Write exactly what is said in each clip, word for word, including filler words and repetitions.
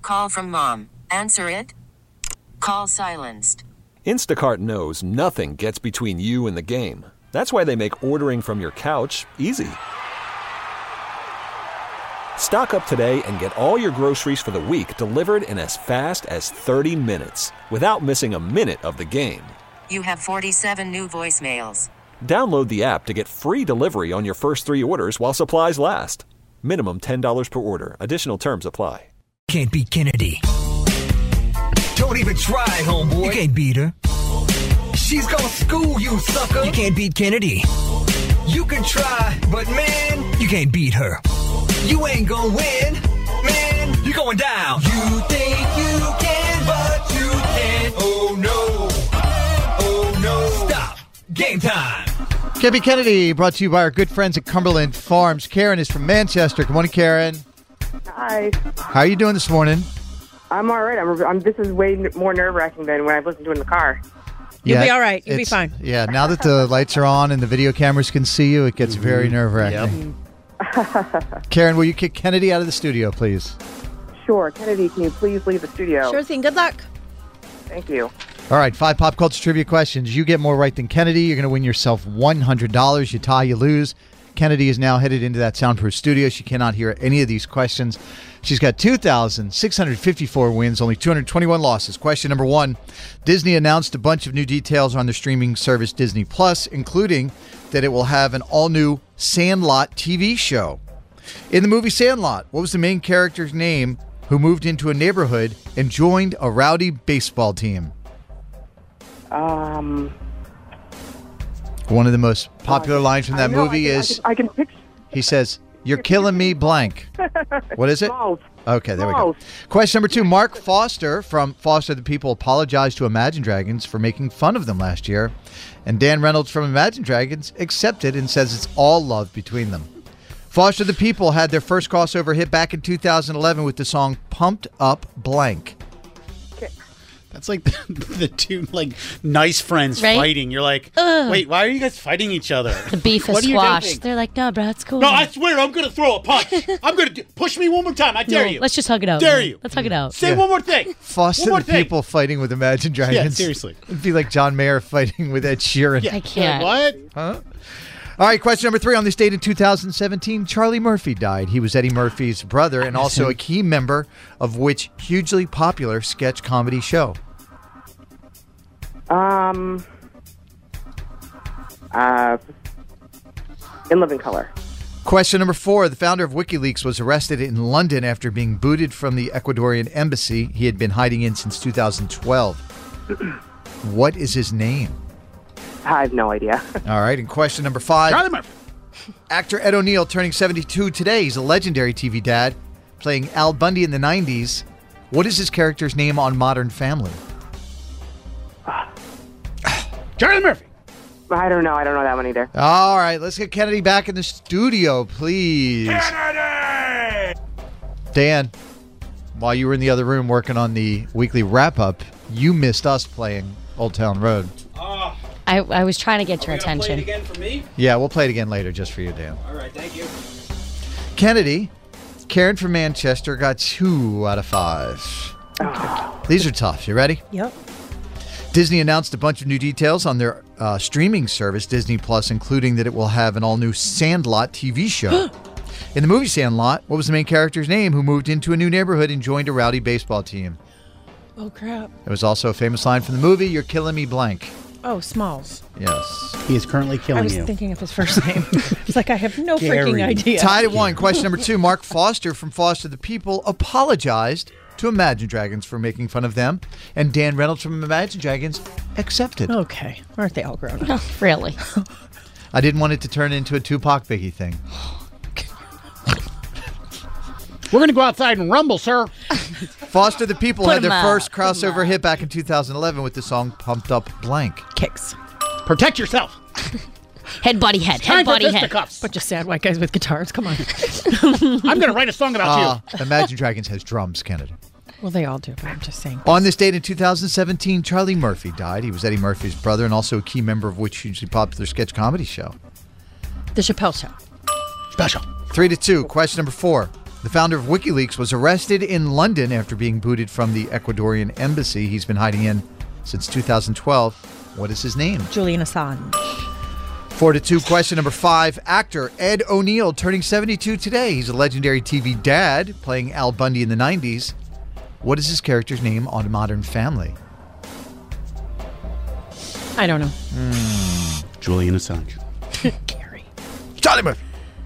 call from mom. Answer it. Call silenced. Instacart knows nothing gets between you and the game. That's why they make ordering from your couch easy. Stock up today and get all your groceries for the week delivered in as fast as thirty minutes without missing a minute of the game. You have forty-seven new voicemails. Download the app to get free delivery on your first three orders while supplies last. Minimum ten dollars per order. Additional terms apply. Can't beat Kennedy. Don't even try, homeboy. You can't beat her. She's gonna school you, sucker. You can't beat Kennedy. You can try, but man, you can't beat her. You ain't gonna win, man. You're going down. You think you can, but you can't. Oh no. Oh no. Stop. Game time. Can't Beat Kennedy, brought to you by our good friends at Cumberland Farms. Karen is from Manchester. Good morning, Karen. Hi. How are you doing this morning? I'm all right. I'm, I'm, this is way n- more nerve-wracking than when I've listened to it in the car. You'll Yeah, be all right. You'll be it's- fine. Yeah, now that the lights are on and the video cameras can see you, it gets very nerve-wracking. Karen, will you kick Kennedy out of the studio, please? Sure. Kennedy, can you please leave the studio? Sure thing. Good luck. Thank you. All right, five pop culture trivia questions. You get more right than Kennedy. You're going to win yourself one hundred dollars. You tie, you lose. Kennedy is now headed into that soundproof studio. She cannot hear any of these questions. She's got two thousand six hundred fifty-four wins, only two hundred twenty-one losses. Question number one. Disney announced a bunch of new details on the streaming service Disney Plus, including that it will have an all-new Sandlot T V show. In the movie Sandlot, what was the main character's name who moved into a neighborhood and joined a rowdy baseball team? Um, One of the most popular uh, lines from that I know, movie I can, is, I can, I can picture. he says, "You're killing me, blank." What is it? Smalls. Okay, there we go. Smalls. Question number two. Mark Foster from Foster the People apologized to Imagine Dragons for making fun of them last year. And Dan Reynolds from Imagine Dragons accepted and says it's all love between them. Foster the People had their first crossover hit back in two thousand eleven with the song Pumped Up Blank. That's like the, the two like nice friends Right? fighting. You're like, Ugh. wait, why are you guys fighting each other? The beef is What are you squashed. doing? They're like, no, bro, it's cool. No, I swear, I'm gonna throw a punch. I'm gonna do, push me one more time. I dare No, you. Let's just hug it out. Dare man. you. Let's hug it out. Say Yeah. one more thing. Foster One more the thing. People fighting with Imagine Dragons. Yeah, seriously. It'd be like John Mayer fighting with Ed Sheeran. Yeah. I can't. What? Huh? All right, question number three. On this date in two thousand seventeen, Charlie Murphy died. He was Eddie Murphy's brother and also a key member of which hugely popular sketch comedy show? Um, uh, In Living Color. Question number four. The founder of WikiLeaks was arrested in London after being booted from the Ecuadorian embassy he had been hiding in since two thousand twelve. What is his name? I have no idea. All right, and question number five. Charlie Murphy. Actor Ed O'Neill turning seventy-two today. He's a legendary T V dad, playing Al Bundy in the nineties. What is his character's name on Modern Family? Charlie Murphy. I don't know. I don't know that one either. All right, let's get Kennedy back in the studio, please. Kennedy! Dan, while you were in the other room working on the weekly wrap-up, you missed us playing Old Town Road. Oh, I, I was trying to get your are we gonna attention. Play it again for me? Yeah, we'll play it again later just for you, Dan. All right, thank you. Kennedy, Karen from Manchester got two out of five. These are tough. You ready? Yep. Disney announced a bunch of new details on their uh, streaming service, Disney Plus, including that it will have an all-new Sandlot T V show. In the movie Sandlot, what was the main character's name who moved into a new neighborhood and joined a rowdy baseball team? Oh, crap. It was also a famous line from the movie, "You're killing me, blank." Oh, Smalls. Yes. He is currently I killing was you. thinking of his first name. It's like I have no Gary. freaking idea. Tied at one. Question number two. Mark Foster from Foster the People apologized to Imagine Dragons for making fun of them, and Dan Reynolds from Imagine Dragons accepted. Okay. Aren't they all grown up? No, really. I didn't want it to turn into a Tupac Biggie thing. We're gonna go outside and rumble, sir. Foster the People Put had their 'em first up. Put 'em crossover up. hit back in two thousand eleven with the song Pumped Up Blank. Kicks. Protect yourself. Head, body, head. Time Head, for body, head. fisticuffs. Bunch of sad white guys with guitars. Come on. I'm gonna write a song about Uh, Imagine Dragons has drums, Kennedy. Well, they all do, but I'm just saying. On this date in two thousand seventeen, Charlie Murphy died. He was Eddie Murphy's brother and also a key member of which hugely popular sketch comedy show. The Chappelle Show. you. Special. Three to two. Question number four. The founder of WikiLeaks was arrested in London after being booted from the Ecuadorian embassy he's been hiding in since two thousand twelve. What is his name? Julian Assange. Four to two. Question number five. Actor Ed O'Neill turning seventy-two today. He's a legendary T V dad playing Al Bundy in the nineties. What is his character's name on Modern Family? I don't know. Mm. Julian Assange. Gary. Charlie Murphy.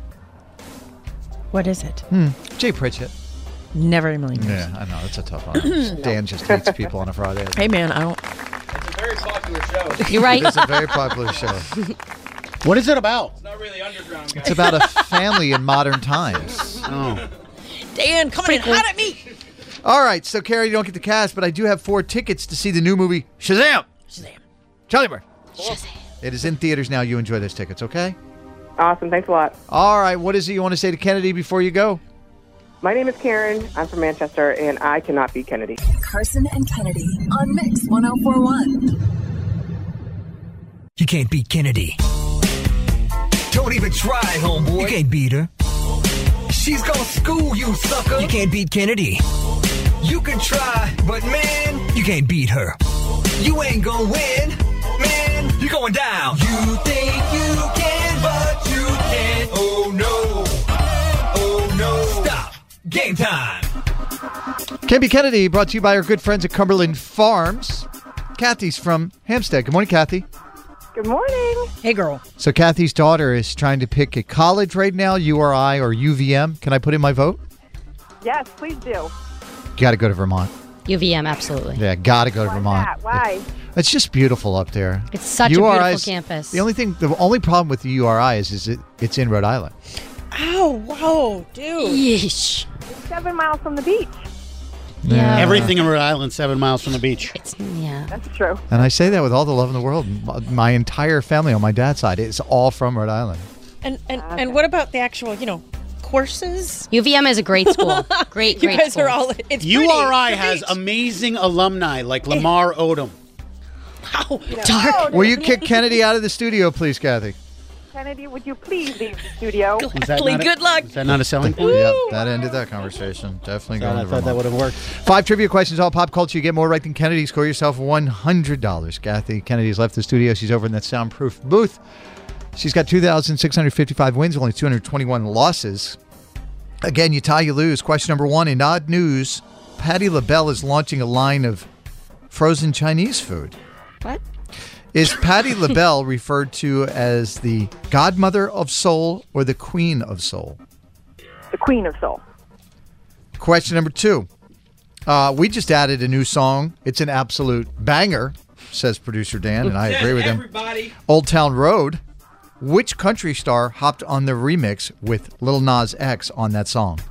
What is it? Hmm. Jay Pritchett. Never in a million years. Yeah, I know. It's a tough one. Dan just hates people on a Friday. Hey, man, I don't. It's a very popular show. You're right. It's a very popular show. What is it about? It's not really underground, guys. It's about a family in modern times. Oh. Dan, coming in hot at me. All right, so Carrie, you don't get the cast, but I do have four tickets to see the new movie Shazam. Shazam. Charlie Murphy. Shazam. It is in theaters now. You enjoy those tickets, okay? Awesome. Thanks a lot. All right, what is it you want to say to Kennedy before you go? My name is Karen. I'm from Manchester, and I cannot beat Kennedy. Carson and Kennedy on Mix one oh four point one. You can't beat Kennedy. Don't even try, homeboy. You can't beat her. She's gonna school you, sucker. You can't beat Kennedy. You can try, but man, You can't beat her. you ain't gonna win. Man, you're going down. You think you can, but you can't. Oh no. Oh no. Stop. Game time. Can't Beat Kennedy, brought to you by our good friends at Cumberland Farms. Kathy's from Hampstead. Good morning, Kathy. Good morning. Hey, girl. So Kathy's daughter is trying to pick a college right now, U R I or U V M. Can I put in my vote? Yes, please do. Got to go to Vermont. U V M, absolutely. Yeah, got to go to Why Vermont. that? Why? It's just beautiful up there. It's such U R a I's beautiful campus. The only thing, the only problem with the U R I is, is it, it's in Rhode Island. Ow, whoa, dude. Yeesh. It's seven miles from the beach. Yeah. Everything in Rhode Island, seven miles from the beach. It's, yeah. That's true. And I say that with all the love in the world. M- My entire family on my dad's side is all from Rhode Island. And and, and what about the actual, you know, courses? U V M is a great school. Great, You great guys school. are all. It's U R I pretty. has It's the beach. amazing alumni like Lamar Odom. Ow, Dark. Oh, Will you kick Kennedy out of the studio, please, Kathy? Kennedy, would you please leave the studio? Is that Gladly, not a- good luck. Is that not a selling point? Yep, that ended that conversation. Definitely going I to thought that Vermont. would have worked. Five trivia questions, all pop culture. You get more right than Kennedy. Score yourself one hundred dollars. Kathy Kennedy's left the studio. She's over in that soundproof booth. She's got two thousand six hundred fifty-five wins, only two hundred twenty-one losses. Again, you tie, you lose. Question number one. In odd news, Patti LaBelle is launching a line of frozen Chinese food. What? Is Patti LaBelle referred to as the godmother of soul or the queen of soul? The Queen of Soul. Question number two. Uh, we just added a new song. It's an absolute banger, says producer Dan, and I agree with him. Everybody. Old Town Road. Which country star hopped on the remix with Lil Nas X on that song?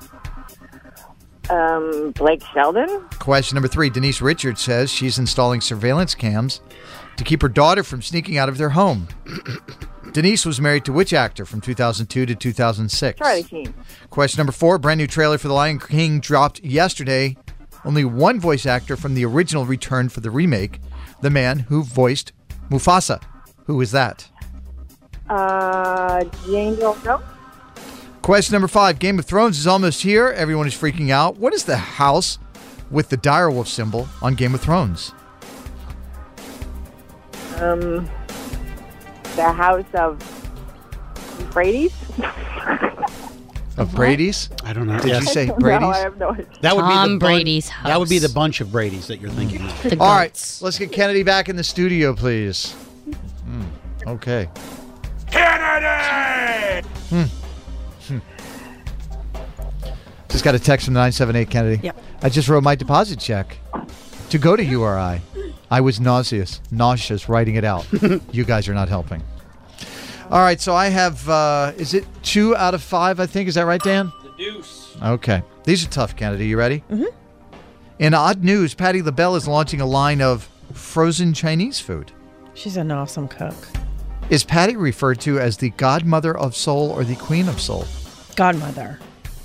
Um, Blake Sheldon. Question number three. Denise Richards says she's installing surveillance cams to keep her daughter from sneaking out of their home. Denise was married to which actor from two thousand two to two thousand six? Charlie Sheen. Question number four. Brand new trailer for The Lion King dropped yesterday. Only one voice actor from the original returned for the remake. The man who voiced Mufasa. Who is that? Uh, Jane Jones. Question number five. Game of Thrones is almost here. Everyone is freaking out. What is the house with the direwolf symbol on Game of Thrones? Um, the House of Brady's. Of Brady's? I don't know. Did Yes. you say No, Brady's? I have no idea. That would be Tom the bun- Brady's That would be the house. bunch of Brady's that you're thinking of. The All right, goats. let's get Kennedy back in the studio, please. Hmm, okay. Kennedy! Hmm. Hmm. Just got a text from nine seven eight Kennedy. Yep. I just wrote my deposit check to go to U R I. I was nauseous, nauseous writing it out. You guys are not helping. All right, so I have, uh, is it two out of five, I think? Is that right, Dan? The deuce. Okay. These are tough, Kennedy. You ready? Mm-hmm. In odd news, Patti LaBelle is launching a line of frozen Chinese food. She's an awesome cook. Is Patti referred to as the godmother of soul or the queen of soul? Godmother.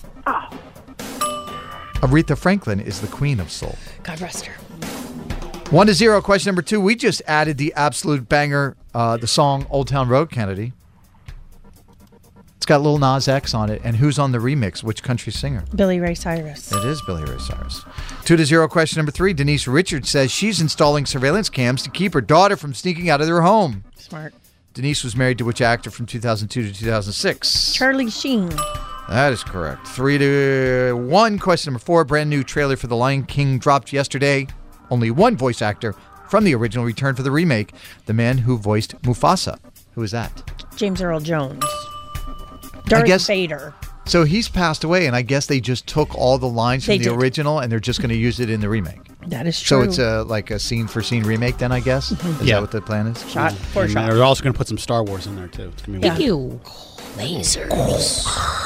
Aretha Franklin is the queen of soul. God rest her. One to zero. Question number two. We just added the absolute banger, uh, the song Old Town Road, Kennedy. It's got Lil Nas X on it. And who's on the remix? Which country singer? Billy Ray Cyrus. It is Billy Ray Cyrus. Two to zero. Question number three. Denise Richards says she's installing surveillance cams to keep her daughter from sneaking out of their home. Smart. Denise was married to which actor from two thousand two to two thousand six? Charlie Sheen. That is correct. Three to one. Question number four. Brand new trailer for The Lion King dropped yesterday. Only one voice actor from the original returned for the remake. The man who voiced Mufasa. Who is that? James Earl Jones. Darth I guess, Vader. So he's passed away, and I guess they just took all the lines from They the did. original, and they're just going to use it in the remake. That is true. So it's a like a scene for scene remake, then I guess. Is Yeah. that what the plan is? Shot for And shot. They're also going to put some Star Wars in there too. It's gonna be Thank weird. you. Lasers.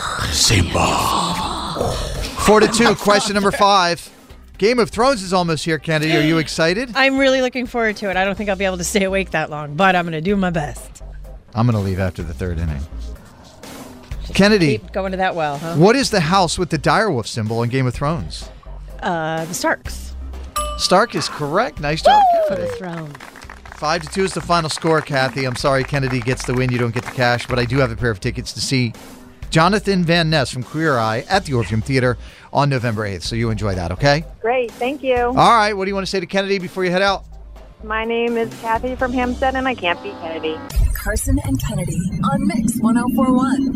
Four to two. Question number five. Game of Thrones is almost here, Kennedy. Are you excited? I'm really looking forward to it. I don't think I'll be able to stay awake that long, but I'm going to do my best. I'm going to leave after the third inning. Kennedy, Keep going to that well, huh? what is the house with the direwolf symbol in Game of Thrones? Uh, the Starks. Stark is correct. Nice job, For the Kennedy. throne. Five to two is the final score, Kathy. I'm sorry Kennedy gets the win. You don't get the cash, but I do have a pair of tickets to see Jonathan Van Ness from Queer Eye at the Orpheum Theater on November eighth. So you enjoy that, okay? Great, thank you. All right. What do you want to say to Kennedy before you head out? My name is Kathy from Hampstead, and I can't beat Kennedy. Carson and Kennedy on Mix one oh four one.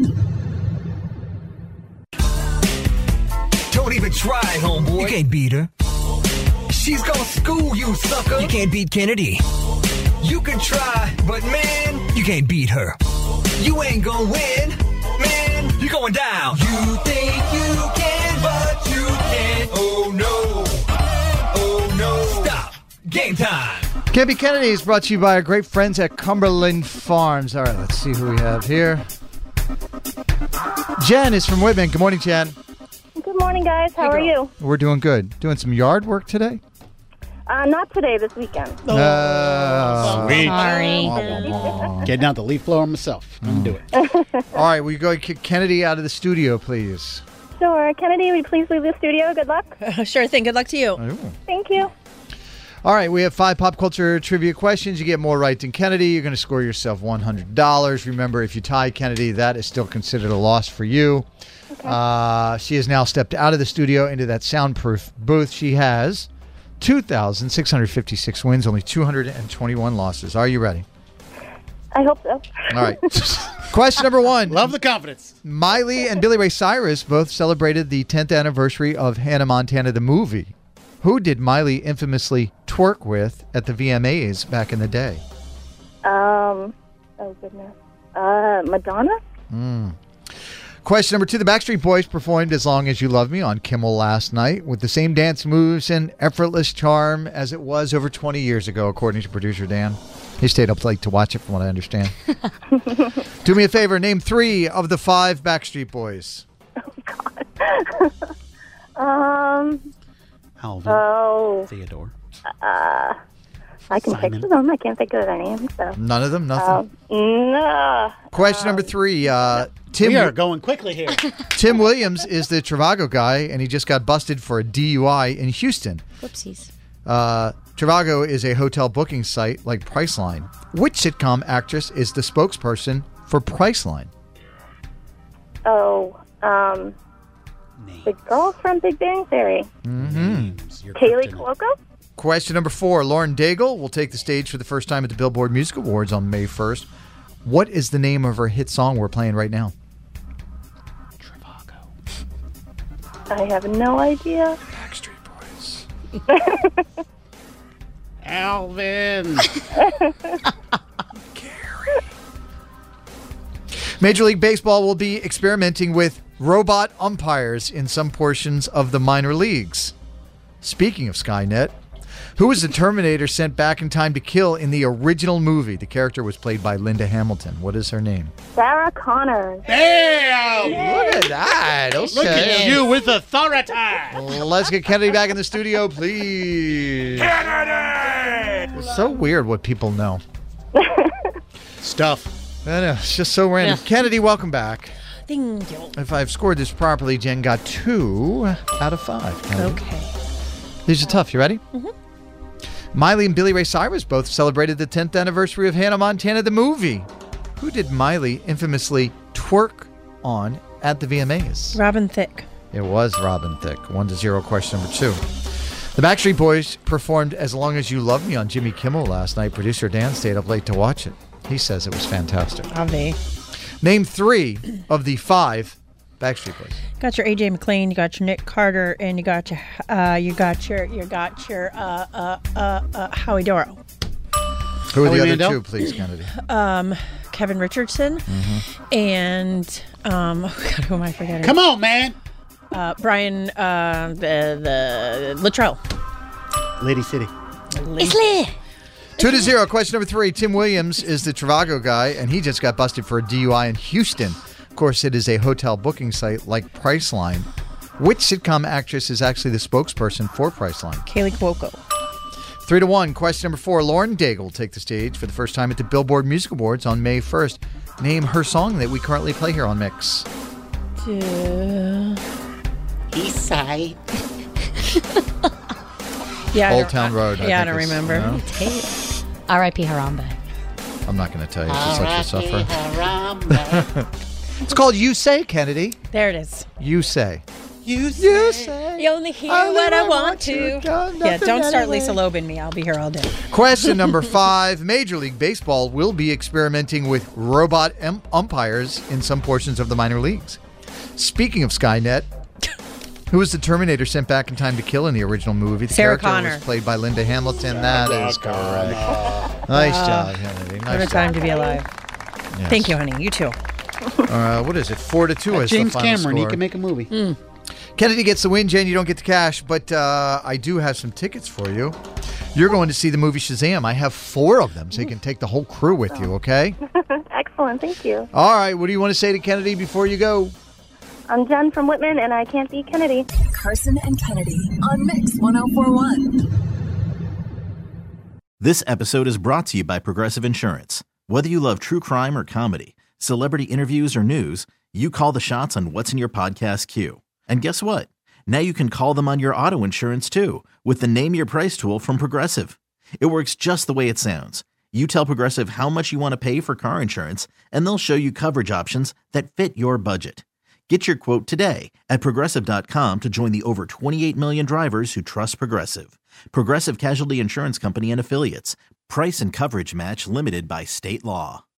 Don't even try, homeboy. You can't beat her. She's gonna school you, sucker. You can't beat Kennedy. You can try, but man, You can't beat her. you ain't gonna win. Man, you're going down. You think you can, but you can't. Oh no. Oh no. Stop. Game time. Can't Be Kennedy is brought to you by our great friends at Cumberland Farms. All right, let's see who we have here. Jen is from Whitman. Good morning, Jen. Good morning, guys. How are you? We're doing good. Doing some yard work today? Uh, not today, this weekend. Uh, Sweet. Sorry. Getting out the leaf blower myself. I'm gonna do it. All right, we go kick Kennedy out of the studio, please. Sure. Kennedy, will you please leave the studio? Good luck. Sure thing. Good luck to you. Ooh. Thank you. All right, we have five pop culture trivia questions. You get more right than Kennedy. You're going to score yourself one hundred dollars. Remember, if you tie Kennedy, that is still considered a loss for you. Uh, she has now stepped out of the studio into that soundproof booth. She has two thousand six hundred fifty-six wins, only two hundred twenty-one losses. Are you ready? I hope so. All right. Question number one. Love the confidence. Miley and Billy Ray Cyrus both celebrated the tenth anniversary of Hannah Montana, the movie. Who did Miley infamously twerk with at the V M As back in the day? Um, oh, goodness. Uh, Madonna? Mm. Question number two. The Backstreet Boys performed As Long As You Love Me on Kimmel last night with the same dance moves and effortless charm as it was over twenty years ago, according to producer Dan. He stayed up late to watch it, from what I understand. Do me a favor. Name three of the five Backstreet Boys. Um, Alvin. oh, Theodore. uh, I can Simon. picture them. I can't think of their names, so. None of them? Nothing? Um, no. Question number three. Uh, Tim, We are going quickly here. Tim Williams is the Trivago guy, and he just got busted for a D U I in Houston. Whoopsies. Uh, Trivago is a hotel booking site like Priceline. Which sitcom actress is the spokesperson for Priceline? Oh, um, the girl from Big Bang Theory. Names, your Kaylee kryptonite. Cuoco? Question number four. Lauren Daigle will take the stage for the first time at the Billboard Music Awards on May first. What is the name of her hit song we're playing right now? I have no idea. Backstreet Boys. Alvin. Major League Baseball will be experimenting with robot umpires in some portions of the minor leagues. Speaking of Skynet, who was the Terminator sent back in time to kill in the original movie? The character was played by Linda Hamilton. What is her name? Sarah Connor. Damn! Look at that. Okay. Look at you with authority. Let's get Kennedy back in the studio, please. Kennedy! It's so weird what people know. Stuff. I know. It's just so random. Yeah. Kennedy, welcome back. Thank you. If I've scored this properly, Jen got two out of five. Kennedy. Okay. These are tough. You ready? Mm-hmm. Miley and Billy Ray Cyrus both celebrated the tenth anniversary of Hannah Montana, the movie. Who did Miley infamously twerk on at the V M As? Robin Thicke. It was Robin Thicke. One to zero. Question number two. The Backstreet Boys performed As Long As You Love Me on Jimmy Kimmel last night. Producer Dan stayed up late to watch it. He says it was fantastic. Ave. Name three of the five Backstreet Boys. Got your A J McLean, you got your Nick Carter, and you got your uh, you got your you got your uh, uh, uh, uh, Howie Doro. Who are Howie the other Mandel? two, please, Kennedy? Um, Kevin Richardson Mm-hmm. and um, oh God, who am I forgetting? Come on, man. Uh, Brian uh, the the Luttrell. Lady City. Leslie. Two to zero. Question number three. Tim Williams is the Trivago guy, and he just got busted for a D U I in Houston. Of course, it is a hotel booking site like Priceline. Which sitcom actress is actually the spokesperson for Priceline? Kaylee Cuoco. Three to one. Question number four. Lauren Daigle will take the stage for the first time at the Billboard Music Awards on May first. Name her song that we currently play here on Mix. Uh, East Side. yeah, I Old don't- Town Road. I yeah, I think don't is- remember. no? R I P Harambe. I'm not going to tell you. She's such a sufferer. Harambe. It's called You Say, Kennedy. There it is. You Say. You You say. say. You only hear Only what I when want to. go, Yeah, nothing don't start anyway. Lisa Loeb in me. I'll be here all day. Question number five. Major League Baseball will be experimenting with robot um- umpires in some portions of the minor leagues. Speaking of Skynet, who was the Terminator sent back in time to kill in the original movie? The Sarah character Connor. was played by Linda Hamilton. That is correct. Nice job, Kennedy. What a Nice time job. to be alive. Yes. Thank you, honey. You too. Uh, what is it? Four to two is James the final Cameron. He score. can make a movie. Mm. Kennedy gets the win, Jen. You don't get the cash, but uh, I do have some tickets for you. You're going to see the movie Shazam. I have four of them, so you can take the whole crew with you, okay? Excellent, thank you. All right, what do you want to say to Kennedy before you go? I'm Jen from Whitman, and I can't beat Kennedy. Carson and Kennedy on Mix one oh four one. This episode is brought to you by Progressive Insurance. Whether you love true crime or comedy, celebrity interviews or news, you call the shots on what's in your podcast queue. And guess what? Now you can call them on your auto insurance too with the Name Your Price tool from Progressive. It works just the way it sounds. You tell Progressive how much you want to pay for car insurance, and they'll show you coverage options that fit your budget. Get your quote today at Progressive dot com to join the over twenty-eight million drivers who trust Progressive. Progressive Casualty Insurance Company and Affiliates. Price and coverage match limited by state law.